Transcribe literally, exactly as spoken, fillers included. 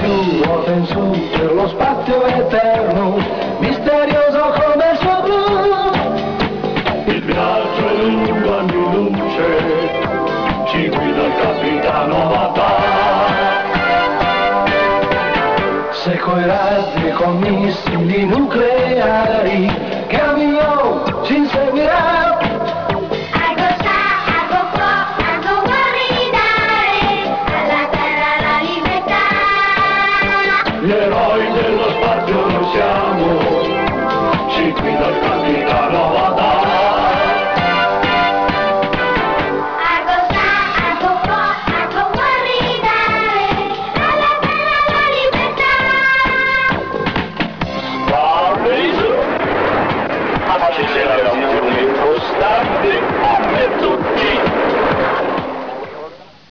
giù, ruota in su, per lo spazio eterno, misterioso come il suo blu. Il viaggio è lungo, anni luce, ci guida il capitano Matà. Se coi razzi, con missili nucleari, Camillo ci inseguirà. Gli eroi dello spazio noi siamo,